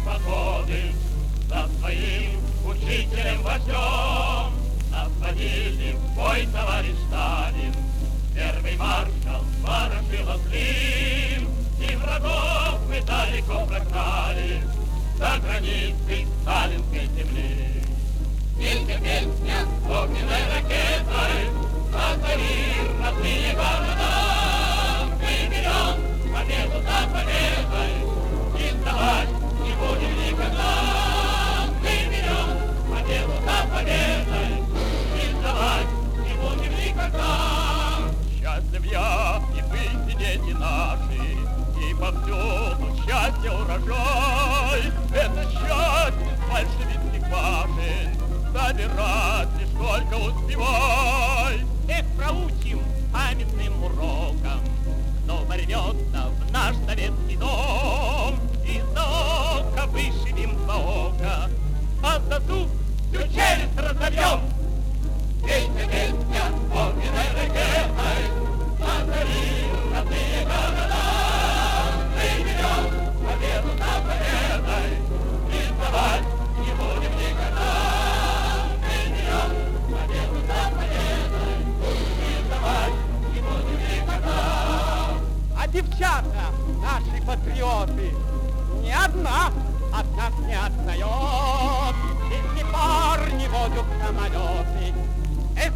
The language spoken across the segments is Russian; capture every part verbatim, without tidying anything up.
походы за своим учителем-вождем. Нас водили в бой товарищ Сталин, первый маршал Ворошилов-Клим, и врагов мы далеко прогнали за границей сталинской земли. Песня, песня огненной ракетой озарит родные города. Мы берем победу за победой и сдавать не будем никогда. Мы берем победу за победой и сдавать не будем никогда. Счастлив я, и вы, и дети наши, и повсюду счастье урожай. Это счастье с большевистских башен собирать лишь только успевай. Эх, проучим памятным уроком, кто ворвется в наш советский дом. Из-за ока вышибем за око, а за зуб всю челюсть разобьем. Песня, песня огненной ракетой озарит родные города. Мы берем победу за победой и сдавать не будем никогда. Мы берем победу за победой и сдавать не будем никогда. А девчата, наши патриоты, ни одна от нас не отстает. Если парни водят самолеты,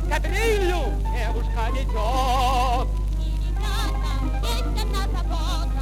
эскадрилью девушка ведет. И ребята, есть одна забота.